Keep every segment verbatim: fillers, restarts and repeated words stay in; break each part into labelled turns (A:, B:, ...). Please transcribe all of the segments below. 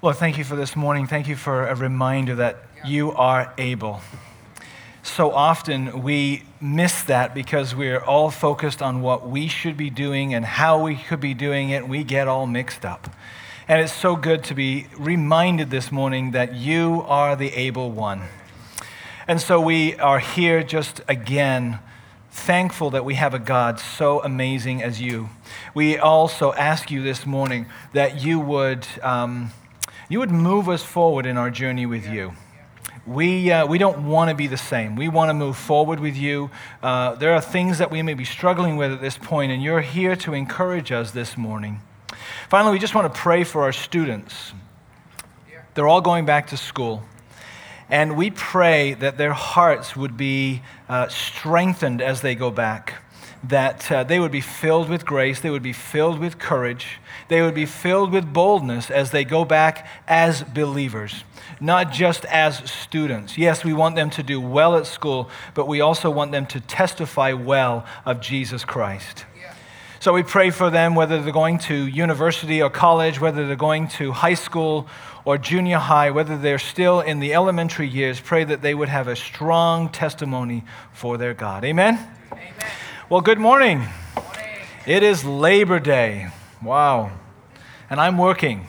A: Lord, thank you for this morning. Thank you for a reminder that you are able. So often we miss that because we're all focused on what we should be doing and how we could be doing it. We get all mixed up. And it's so good to be reminded this morning that you are the able one. And so we are here just again, thankful that we have a God so amazing as you. We also ask you this morning that you would um, you would move us forward in our journey with you. We uh, we don't want to be the same. We want to move forward with you. Uh, there are things that we may be struggling with at this point, and you're here to encourage us this morning. Finally, we just want to pray for our students. They're all going back to school. And we pray that their hearts would be uh, strengthened as they go back, that uh, they would be filled with grace, they would be filled with courage, they would be filled with boldness as they go back as believers, not just as students. Yes, we want them to do well at school, but we also want them to testify well of Jesus Christ. So we pray for them, whether they're going to university or college, whether they're going to high school or junior high, whether they're still in the elementary years, pray that they would have a strong testimony for their God. Amen? Amen. Well, good morning. Good morning. It is Labor Day. Wow. And I'm working.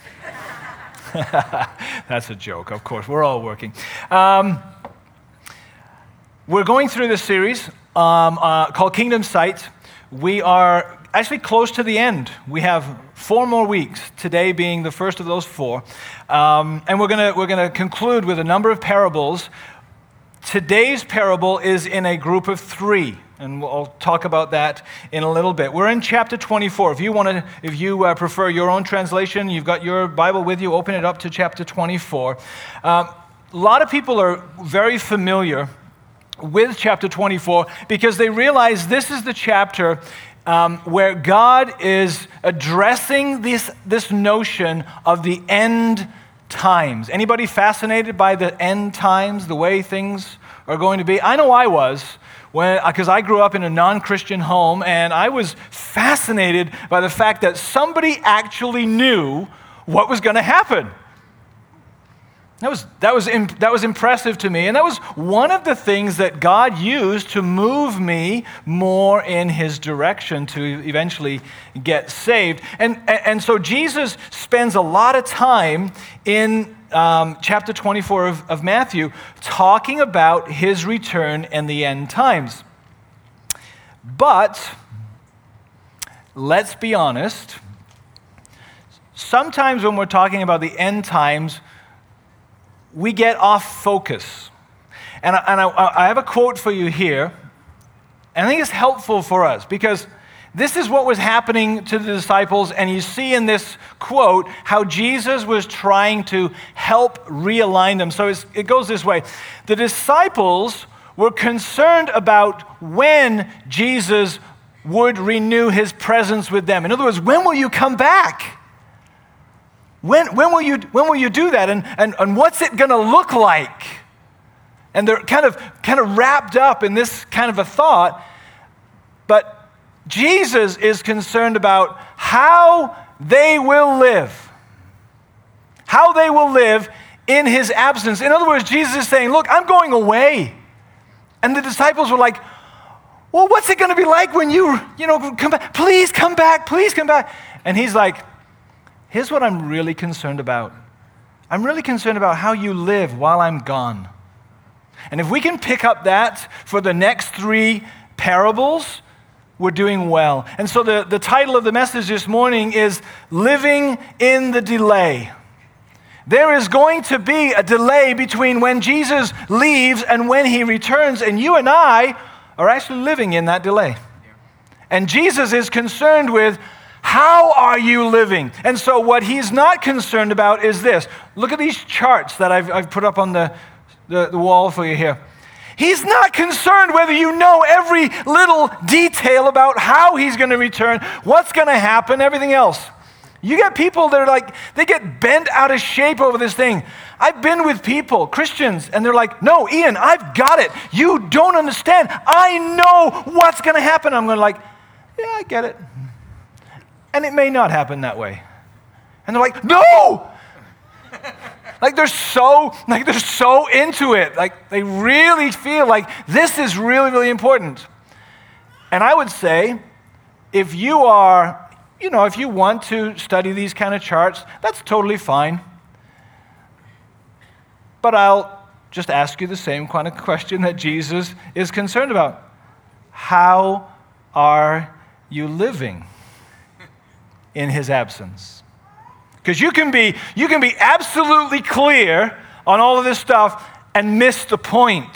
A: That's a joke, of course. We're all working. Um, we're going through this series um, uh, called Kingdom Sight. We are actually close to the end. We have four more weeks, today being the first of those four. Um, and we're going to we're going to conclude with a number of parables. Today's parable is in a group of three, and we'll talk about that in a little bit. We're in chapter twenty-four. If you want to, if you uh, prefer your own translation, you've got your Bible with you, open it up to chapter twenty-four. Um, a lot of people are very familiar with chapter twenty-four because they realize this is the chapter um, where God is addressing this, this notion of the end times. Anybody fascinated by the end times, the way things are going to be? I know I was, when because I grew up in a non-Christian home, and I was fascinated by the fact that somebody actually knew what was going to happen. That was that was that was impressive to me, and that was one of the things that God used to move me more in His direction to eventually get saved. And and so Jesus spends a lot of time in um, chapter twenty-four of, of Matthew talking about His return and the end times. But let's be honest. Sometimes when we're talking about the end times, we get off focus. And, I, and I, I have a quote for you here, and I think it's helpful for us because this is what was happening to the disciples, and you see in this quote how Jesus was trying to help realign them. So it's, it goes this way. The disciples were concerned about when Jesus would renew His presence with them. In other words, when will you come back? When, when, will you, when will you do that? And, and, and what's it going to look like? And they're kind of, kind of wrapped up in this kind of a thought. But Jesus is concerned about how they will live. How they will live in His absence. In other words, Jesus is saying, look, I'm going away. And the disciples were like, well, what's it going to be like when you, you know, come back? Please come back. Please come back. And He's like, here's what I'm really concerned about. I'm really concerned about how you live while I'm gone. And if we can pick up that for the next three parables, we're doing well. And so the, the title of the message this morning is Living in the Delay. There is going to be a delay between when Jesus leaves and when He returns, and you and I are actually living in that delay. And Jesus is concerned with, how are you living? And so what He's not concerned about is this. Look at these charts that I've, I've put up on the, the, the wall for you here. He's not concerned whether you know every little detail about how He's going to return, what's going to happen, everything else. You get people that are like, they get bent out of shape over this thing. I've been with people, Christians, and they're like, no, Ian, I've got it. You don't understand. I know what's going to happen. I'm going to like, yeah, I get it. And it may not happen that way. And they're like, no, Like they're so, like they're so into it. Like they really feel like this is really, really important. And I would say, if you are, you know, if you want to study these kind of charts, that's totally fine. But I'll just ask you the same kind of question that Jesus is concerned about. How are you living in his absence? Because you can be, you can be absolutely clear on all of this stuff and miss the point.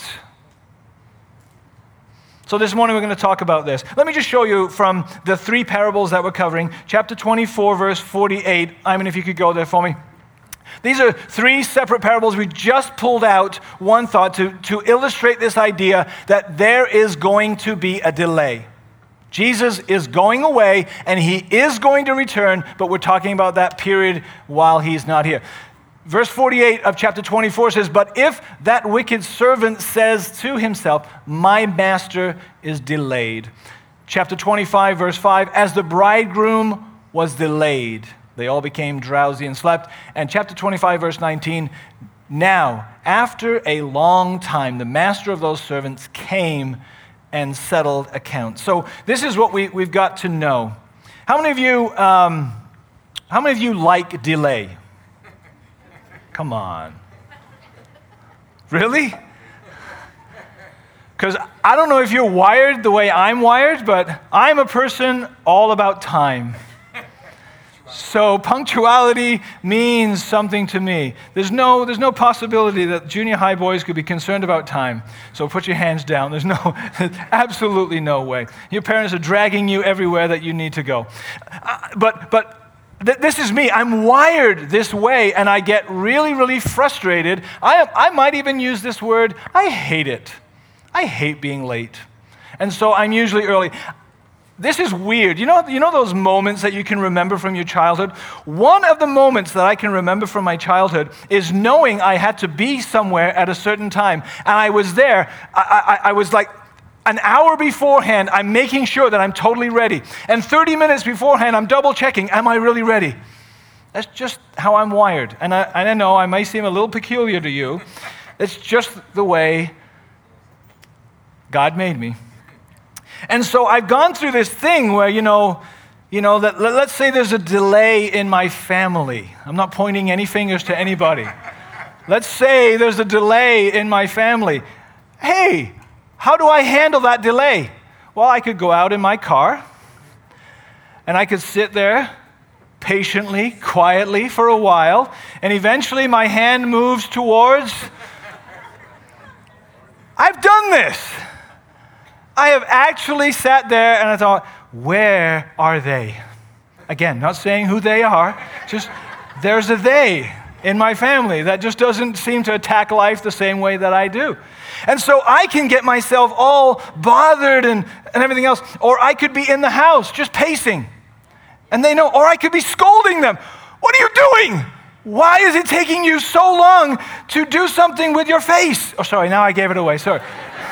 A: So this morning we're going to talk about this. Let me just show you from the three parables that we're covering. Chapter twenty-four, verse forty-eight. I mean, if you could go there for me. These are three separate parables. We just pulled out one thought to, to illustrate this idea that there is going to be a delay. Jesus is going away and he is going to return, but we're talking about that period while he's not here. Verse forty-eight of chapter twenty-four says, "But if that wicked servant says to himself, 'My master is delayed.'" Chapter twenty-five, verse five, "As the bridegroom was delayed, they all became drowsy and slept." And chapter twenty-five, verse nineteen, "Now, after a long time, the master of those servants came and settled accounts." So this is what we, we've got to know. How many of you, um, how many of you like delay? Come on. Really? Because I don't know if you're wired the way I'm wired, but I'm a person all about time. So punctuality means something to me. There's no, there's no possibility that junior high boys could be concerned about time. So put your hands down. There's no, absolutely no way. Your parents are dragging you everywhere that you need to go. Uh, but, but th- this is me. I'm wired this way, and I get really, really frustrated. I, I might even use this word. I hate it. I hate being late. And so I'm usually early. This is weird. You know, you know those moments that you can remember from your childhood? One of the moments that I can remember from my childhood is knowing I had to be somewhere at a certain time. And I was there. I, I, I was like an hour beforehand, I'm making sure that I'm totally ready. And thirty minutes beforehand, I'm double checking, am I really ready? That's just how I'm wired. And I, and I know I might seem a little peculiar to you. It's just the way God made me. And so I've gone through this thing where, you know, you know that let's say there's a delay in my family. I'm not pointing any fingers to anybody. Let's say there's a delay in my family. Hey, how do I handle that delay? Well, I could go out in my car and I could sit there patiently, quietly for a while, and eventually my hand moves towards, I've done this. I have actually sat there and I thought, where are they? Again, not saying who they are, just there's a they in my family that just doesn't seem to attack life the same way that I do. And so I can get myself all bothered and, and everything else, or I could be in the house just pacing, and they know, or I could be scolding them. What are you doing? Why is it taking you so long to do something with your face? Oh, sorry, now I gave it away, sorry.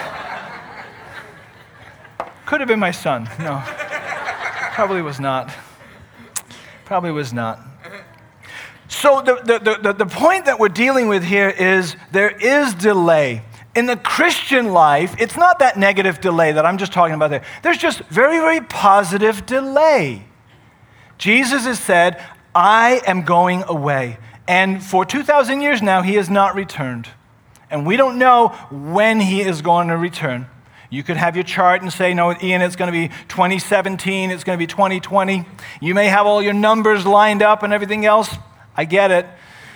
A: Could have been my son. No, probably was not. Probably was not. So the, the, the, the point that we're dealing with here is there is delay. In the Christian life, it's not that negative delay that I'm just talking about there. There's just very, very positive delay. Jesus has said, I am going away. And for two thousand years now, he has not returned. And we don't know when he is going to return. You could have your chart and say, no, Ian, it's going to be twenty seventeen, it's going to be twenty twenty. You may have all your numbers lined up and everything else. I get it.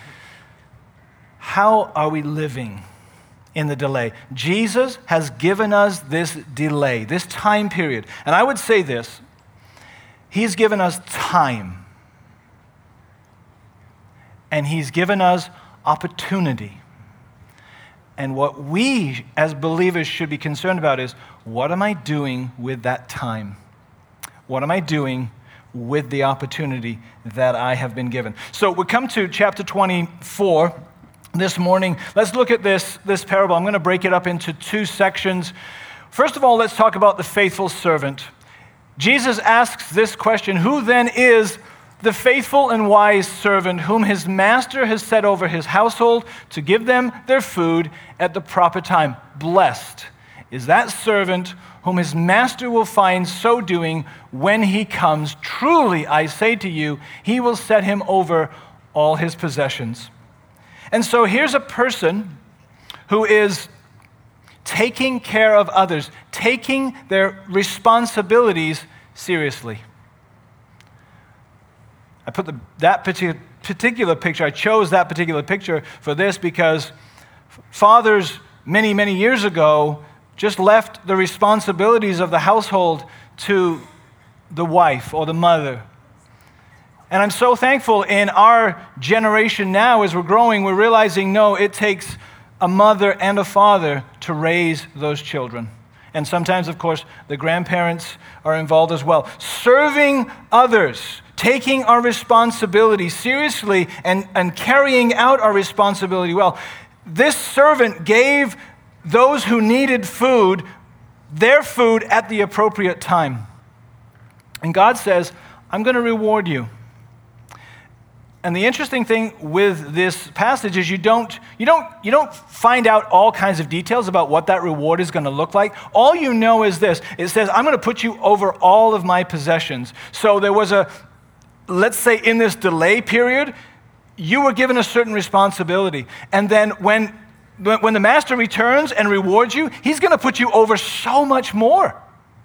A: How are we living in the delay? Jesus has given us this delay, this time period. And I would say this, he's given us time. And he's given us opportunity. And what we as believers should be concerned about is, what am I doing with that time? What am I doing with the opportunity that I have been given? So we come to chapter twenty-four this morning. Let's look at this, this parable. I'm going to break it up into two sections. First of all, let's talk about the faithful servant. Jesus asks this question, who then is the faithful and wise servant whom his master has set over his household to give them their food at the proper time. Blessed is that servant whom his master will find so doing when he comes. Truly, I say to you, he will set him over all his possessions. And so here's a person who is taking care of others, taking their responsibilities seriously. I put the, that particular, particular picture, I chose that particular picture for this because fathers many, many years ago just left the responsibilities of the household to the wife or the mother. And I'm so thankful in our generation now, as we're growing, we're realizing, no, it takes a mother and a father to raise those children. And sometimes, of course, the grandparents are involved as well. Serving others, taking our responsibility seriously and, and carrying out our responsibility well. This servant gave those who needed food their food at the appropriate time. And God says, I'm going to reward you. And the interesting thing with this passage is you don't, you don't, you don't find out all kinds of details about what that reward is going to look like. All you know is this. It says, I'm going to put you over all of my possessions. So there was a, let's say in this delay period, you were given a certain responsibility. And then when, when the master returns and rewards you, he's going to put you over so much more.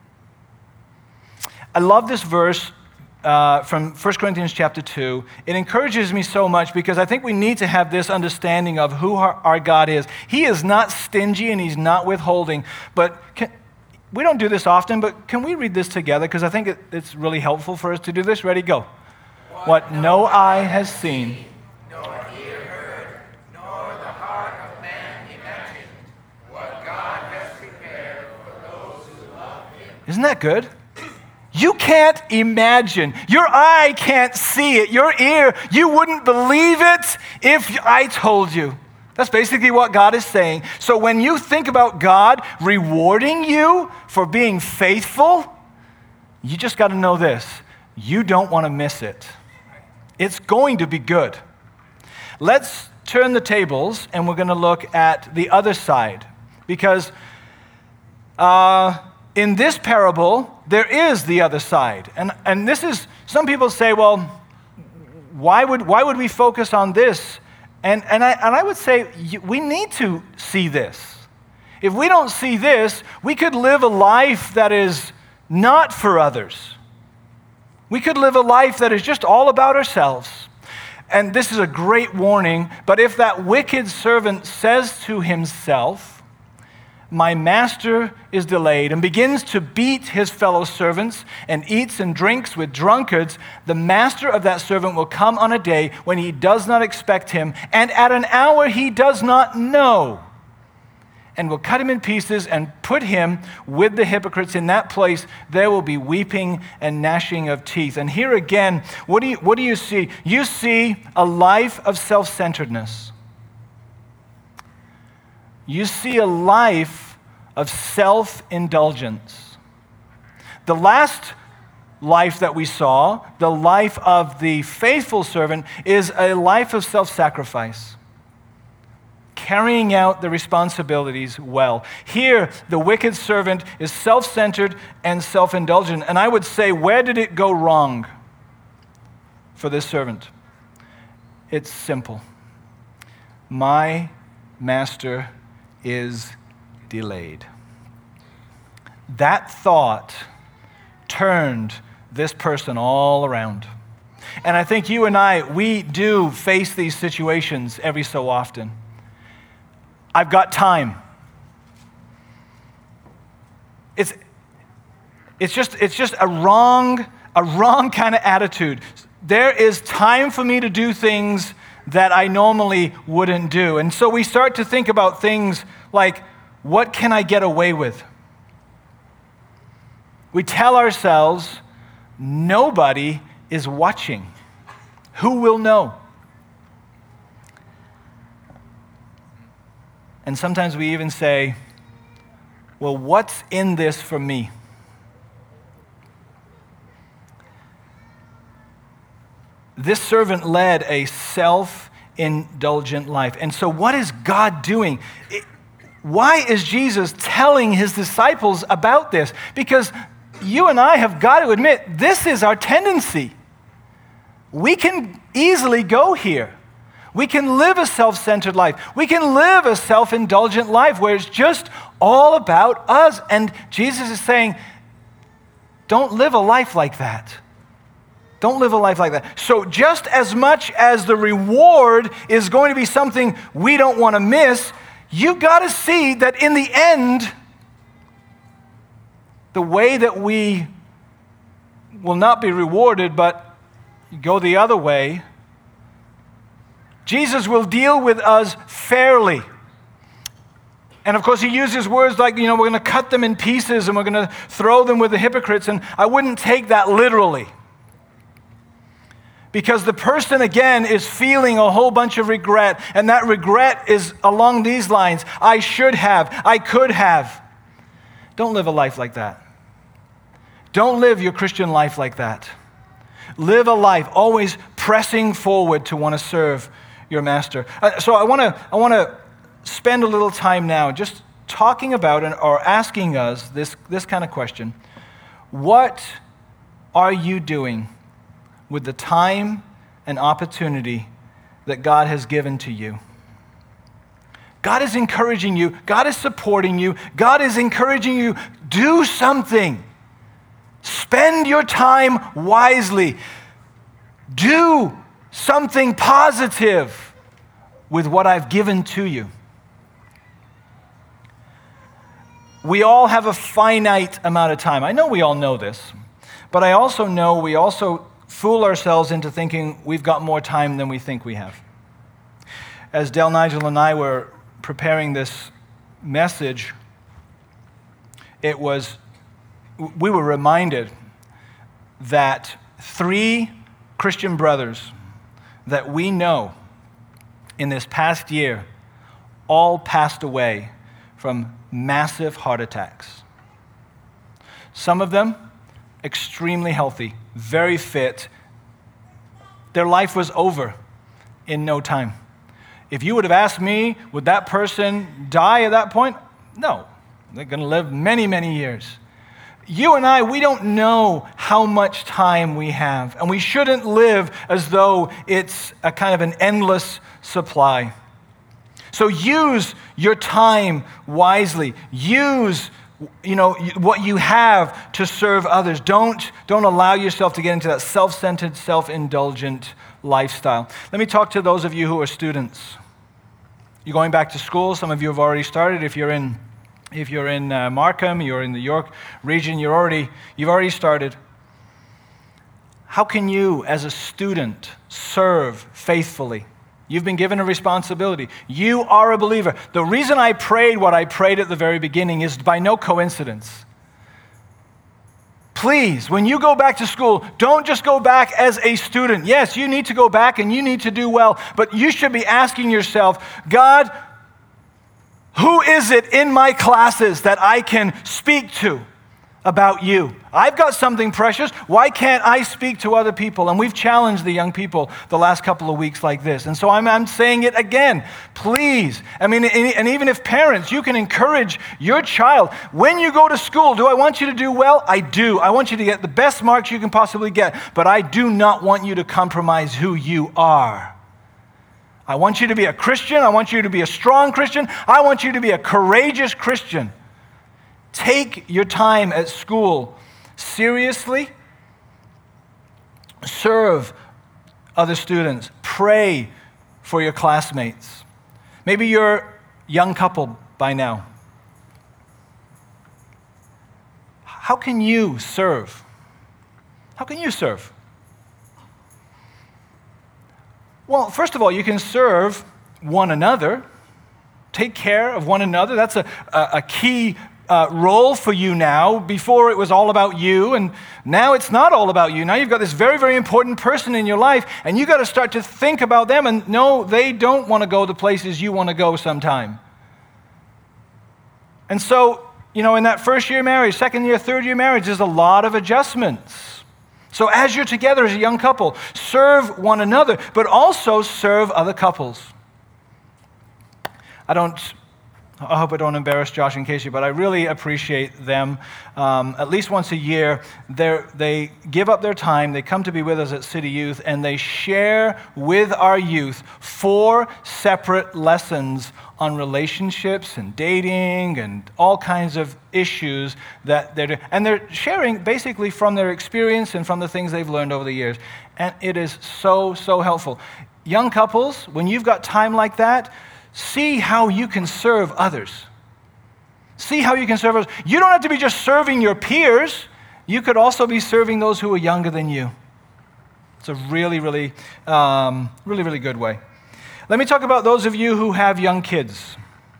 A: I love this verse. Uh, from First Corinthians chapter two. It encourages me so much because I think we need to have this understanding of who our, our God is. He is not stingy and he's not withholding. But can, we don't do this often, but can we read this together? Because I think it, it's really helpful for us to do this. Ready? Go. What, what no eye has seen,
B: nor ear heard, nor the heart of man imagined, what God has prepared for those who love him.
A: Isn't that good? You can't imagine. Your eye can't see it. Your ear, you wouldn't believe it if I told you. That's basically what God is saying. So when you think about God rewarding you for being faithful, you just got to know this. You don't want to miss it. It's going to be good. Let's turn the tables and we're going to look at the other side. Because uh, in this parable, there is the other side. And and this is, some people say, well, why would why would we focus on this? And and I and I would say we need to see this. If we don't see this, we could live a life that is not for others. We could live a life that is just all about ourselves. And this is a great warning, but if that wicked servant says to himself, my master is delayed, and begins to beat his fellow servants and eats and drinks with drunkards, the master of that servant will come on a day when he does not expect him, and at an hour he does not know, and will cut him in pieces and put him with the hypocrites. In that place there will be weeping and gnashing of teeth. And here again, what do you, what do you see? You see a life of self-centeredness. You see a life of self-indulgence. The last life that we saw, the life of the faithful servant, is a life of self-sacrifice, carrying out the responsibilities well. Here, the wicked servant is self-centered and self-indulgent. And I would say, where did it go wrong for this servant? It's simple. My master is delayed. That thought turned this person all around. And I think you and I, we do face these situations every so often. I've got time. It's, it's just, it's just a wrong, a wrong kind of attitude. There is time for me to do things that I normally wouldn't do. And so we start to think about things like, what can I get away with? We tell ourselves, nobody is watching. Who will know? And sometimes we even say, well, what's in this for me? this servant led a self-indulgent life. And so what is God doing? It, why is Jesus telling his disciples about this? Because you and I have got to admit, this is our tendency. We can easily go here. We can live a self-centered life. We can live a self-indulgent life where it's just all about us. And Jesus is saying, don't live a life like that. Don't live a life like that. So just as much as the reward is going to be something we don't want to miss, you got to see that in the end, the way that we will not be rewarded, but go the other way, Jesus will deal with us fairly. And of course, he uses words like, you know, we're going to cut them in pieces and we're going to throw them with the hypocrites. And I wouldn't take that literally. Because the person, again, is feeling a whole bunch of regret. And that regret is along these lines. I should have. I could have. Don't live a life like that. Don't live your Christian life like that. Live a life always pressing forward to want to serve your master. Uh, so I want to I want to spend a little time now just talking about and or asking us this, this kind of question. What are you doing with the time and opportunity that God has given to you? God is encouraging you. God is supporting you. God is encouraging you. Do something. Spend your time wisely. Do something positive with what I've given to you. We all have a finite amount of time. I know we all know this, but I also know we also fool ourselves into thinking we've got more time than we think we have. As Del Nigel and I were preparing this message, it was, we were reminded that three Christian brothers that we know in this past year all passed away from massive heart attacks. Some of them extremely healthy, very fit. Their life was over in no time. If you would have asked me, would that person die at that point? No. They're going to live many, many years. You and I, we don't know how much time we have, and we shouldn't live as though it's a kind of an endless supply. So use your time wisely. Use, you know, what you have to serve others. Don't, don't allow yourself to get into that self-centered, self-indulgent lifestyle. Let me talk to those of you who are students. You're going back to school. Some of you have already started. If you're in If you're in uh, Markham, you're in the York region, you're already, you've already started. How can you, as a student, serve faithfully? You've been given a responsibility. You are a believer. The reason I prayed what I prayed at the very beginning is by no coincidence. Please, when you go back to school, don't just go back as a student. Yes, you need to go back and you need to do well, but you should be asking yourself, God, who is it in my classes that I can speak to about you? I've got something precious. Why can't I speak to other people? And we've challenged the young people the last couple of weeks like this. And so I'm, I'm saying it again. Please. I mean, and even if parents, you can encourage your child. When you go to school, do I want you to do well? I do. I want you to get the best marks you can possibly get. But I do not want you to compromise who you are. I want you to be a Christian. I want you to be a strong Christian. I want you to be a courageous Christian. Take your time at school seriously. Serve other students. Pray for your classmates. Maybe you're a young couple by now. How can you serve? How can you serve? Well, first of all, you can serve one another. Take care of one another. That's a, a, a key uh, role for you now. Before it was all about you, and now it's not all about you. Now you've got this very, very important person in your life, and you've got to start to think about them, and no, they don't want to go the places you want to go sometime. And so, you know, in that first year marriage, second year, third year marriage, there's a lot of adjustments. So as you're together as a young couple, serve one another, but also serve other couples. I don't, I hope I don't embarrass Josh and Casey, but I really appreciate them. Um, at least once a year, they give up their time, they come to be with us at City Youth, and they share with our youth four separate lessons on relationships and dating and all kinds of issues that they're doing. And they're sharing basically from their experience and from the things they've learned over the years. And it is so, so helpful. Young couples, when you've got time like that, see how you can serve others. See how you can serve others. You don't have to be just serving your peers. You could also be serving those who are younger than you. It's a really, really, um, really, really good way. Let me talk about those of you who have young kids.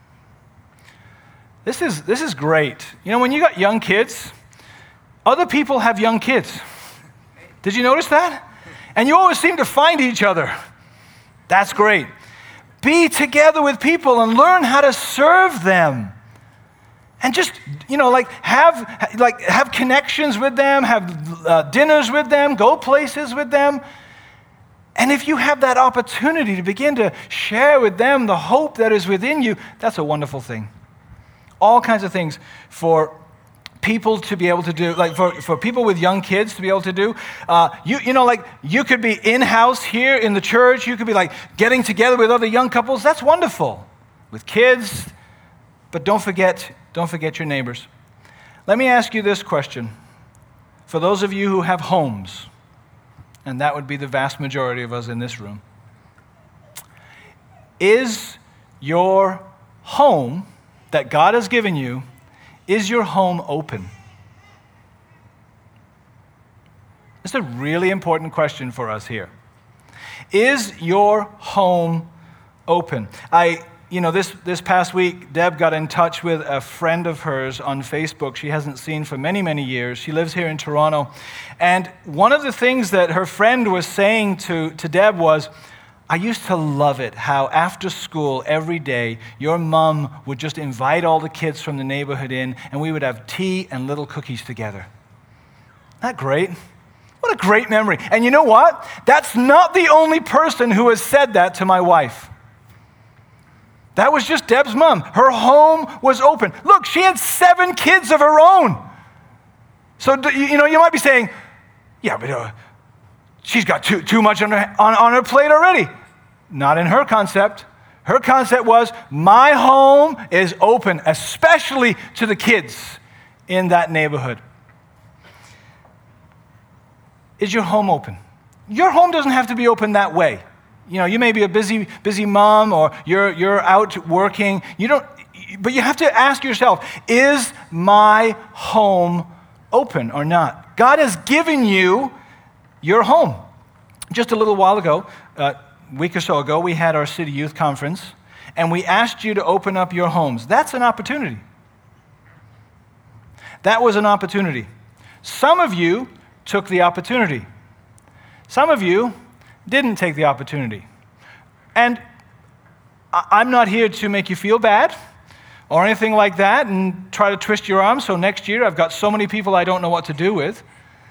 A: This is, this is great. You know, when you got young kids, other people have young kids. Did you notice that? And you always seem to find each other. That's great. Be together with people and learn how to serve them. And just, you know, like have, like have connections with them, have uh, dinners with them, go places with them. And if you have that opportunity to begin to share with them the hope that is within you, that's a wonderful thing. All kinds of things for people to be able to do, like for, for people with young kids to be able to do. Uh, you, you know, like you could be in-house here in the church. You could be like getting together with other young couples. That's wonderful. With kids. But don't forget, don't forget your neighbors. Let me ask you this question. For those of you who have homes, and that would be the vast majority of us in this room. Is your home that God has given you, is your home open? It's a really important question for us here. Is your home open? I, you know, this, this past week, Deb got in touch with a friend of hers on Facebook she hasn't seen for many, many years. She lives here in Toronto. And one of the things that her friend was saying to, to Deb was, I used to love it how after school every day your mom would just invite all the kids from the neighborhood in and we would have tea and little cookies together. Isn't that great? What a great memory. And you know what? That's not the only person who has said that to my wife. That was just Deb's mom. Her home was open. Look, she had seven kids of her own. So, you know, you might be saying, yeah, but uh, she's got too, too much on her, on, on her plate already. Not in her concept. Her concept was, my home is open, especially to the kids in that neighborhood. Is your home open? Your home doesn't have to be open that way. You know, you may be a busy, busy mom, or you're you're out working. You don't, but you have to ask yourself: is my home open or not? God has given you your home. Just a little while ago, uh, a week or so ago, we had our City Youth Conference, and we asked you to open up your homes. That's an opportunity. That was an opportunity. Some of you took the opportunity. Some of you didn't take the opportunity. And I'm not here to make you feel bad or anything like that and try to twist your arm so next year I've got so many people I don't know what to do with.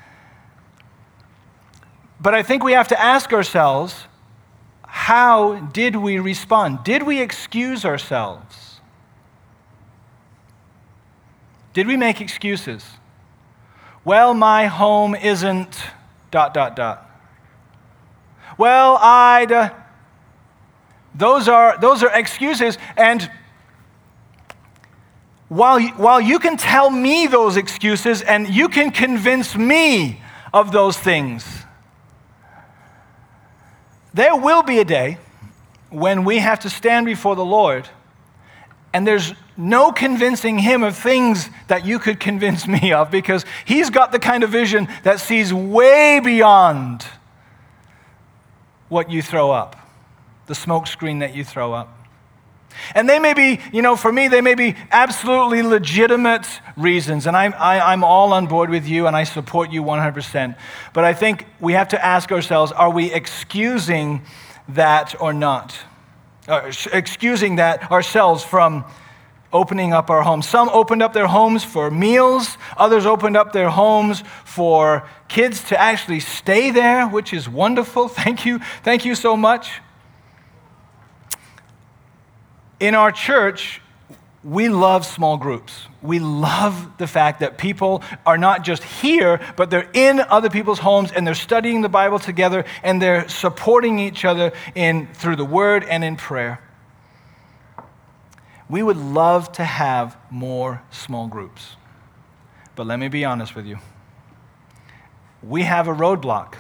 A: But I think we have to ask ourselves, how did we respond? Did we excuse ourselves? Did we make excuses? Well, my home isn't dot, dot, dot. Well, I'd, uh, those are those are excuses, and while you, while you can tell me those excuses and you can convince me of those things, there will be a day when we have to stand before the Lord, and there's no convincing him of things that you could convince me of, because he's got the kind of vision that sees way beyond what you throw up, the smoke screen that you throw up. And they may be, you know, for me, they may be absolutely legitimate reasons, and I'm, I, I'm all on board with you, and I support you one hundred percent. But I think we have to ask ourselves, are we excusing that or not? Uh, excusing that ourselves from opening up our homes. Some opened up their homes for meals. Others opened up their homes for kids to actually stay there, which is wonderful. Thank you. Thank you so much. In our church, we love small groups. We love the fact that people are not just here, but they're in other people's homes and they're studying the Bible together and they're supporting each other in through the Word and in prayer. We would love to have more small groups. But let me be honest with you. We have a roadblock.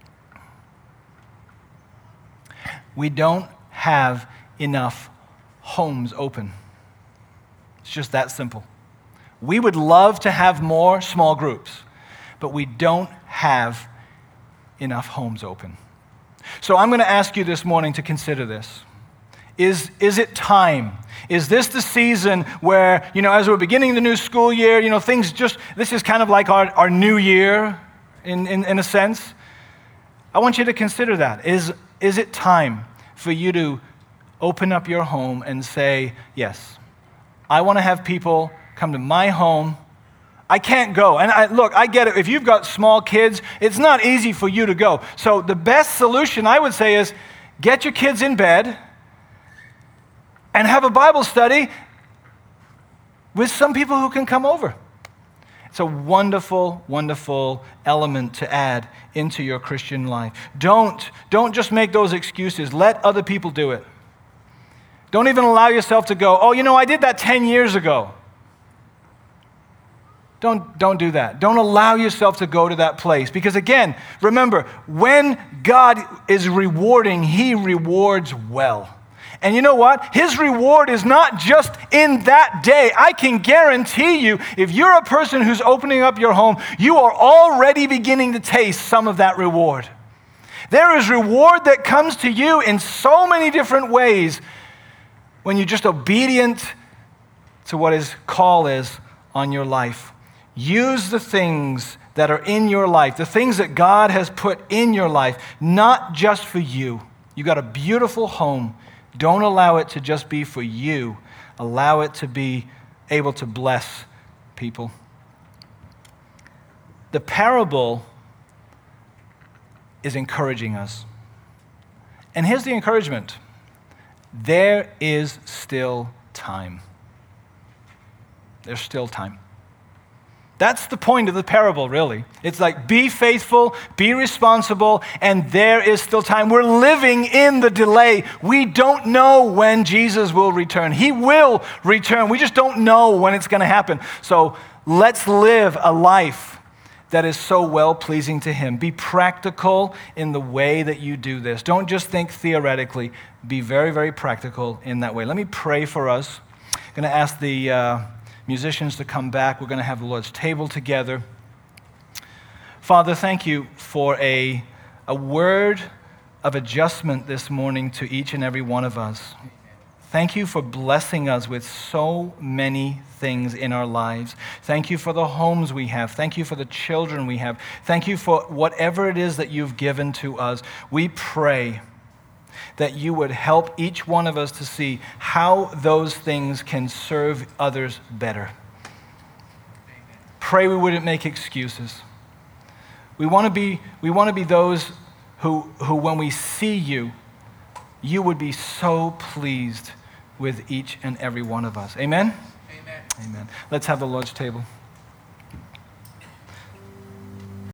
A: We don't have enough homes open. It's just that simple. We would love to have more small groups, but we don't have enough homes open. So I'm going to ask you this morning to consider this. Is, is it time? Is this the season where, you know, as we're beginning the new school year, you know, things just, this is kind of like our, our new year in, in, in a sense? I want you to consider that. Is, is it time for you to open up your home and say, yes, I want to have people come to my home. I can't go. And I, look, I get it. If you've got small kids, it's not easy for you to go. So the best solution, I would say, is get your kids in bed and have a Bible study with some people who can come over. It's a wonderful, wonderful element to add into your Christian life. Don't, don't just make those excuses. Let other people do it. Don't even allow yourself to go, oh, you know, I did that ten years ago. Don't, don't do that. Don't allow yourself to go to that place. Because again, remember, when God is rewarding, He rewards well. And you know what? His reward is not just in that day. I can guarantee you, if you're a person who's opening up your home, you are already beginning to taste some of that reward. There is reward that comes to you in so many different ways when you're just obedient to what His call is on your life. Use the things that are in your life, the things that God has put in your life, not just for you. You got a beautiful home. Don't allow it to just be for you. Allow it to be able to bless people. The parable is encouraging us. And here's the encouragement. There is still time. There's still time. That's the point of the parable, really. It's like, be faithful, be responsible, and there is still time. We're living in the delay. We don't know when Jesus will return. He will return. We just don't know when it's going to happen. So let's live a life that is so well-pleasing to Him. Be practical in the way that you do this. Don't just think theoretically. Be very, very practical in that way. Let me pray for us. I'm going to ask the uh, musicians to come back. We're going to have the Lord's table together. Father, thank you for a, a word of adjustment this morning to each and every one of us. Thank you for blessing us with so many things in our lives. Thank you for the homes we have. Thank you for the children we have. Thank you for whatever it is that you've given to us. We pray that you would help each one of us to see how those things can serve others better. Pray we wouldn't make excuses. We want to be, we want to be those who, who, when we see you, you would be so pleased with each and every one of us. Amen?
B: Amen.
A: Amen. Let's have the Lord's table.